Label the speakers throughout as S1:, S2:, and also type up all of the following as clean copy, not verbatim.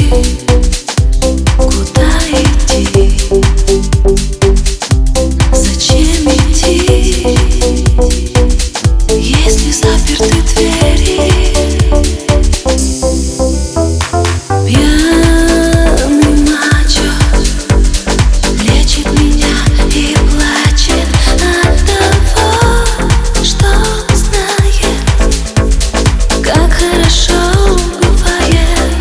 S1: Куда идти? Зачем идти, если заперты двери? Пьяный мачо лечит меня и плачет от того, что знает, как хорошо бывает.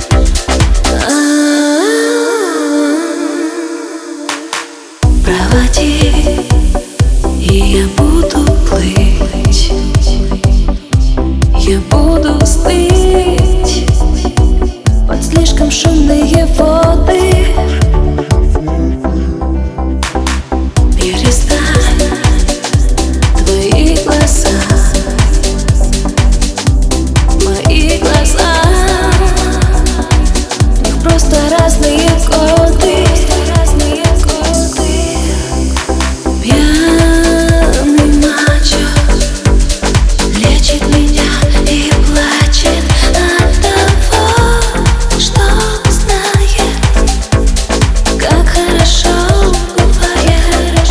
S1: Проводи, и я буду плыть, я буду стыть под слишком шумные воды. Перестань, твои глаза, мои глаза, в них просто разные годы. Пьяный мачо лечит меня и плачет от того, что знает, как хорошо бывает.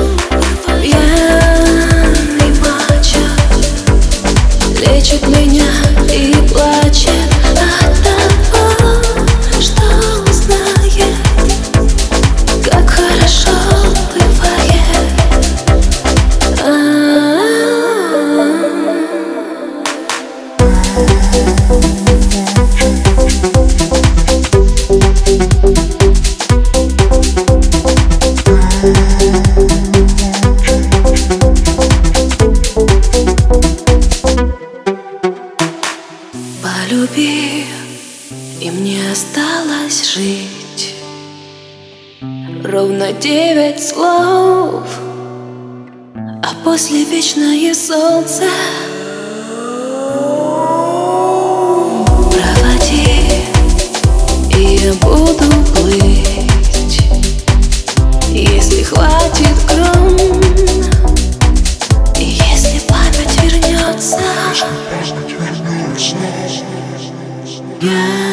S1: Пьяный мачо лечит меня и плачет от того, что знает, как хорошо бывает. Полюби, и мне осталось жить ровно 9 слов, а после вечное солнце. Проводи, и я буду плыть, если хватит гром, и если память вернется.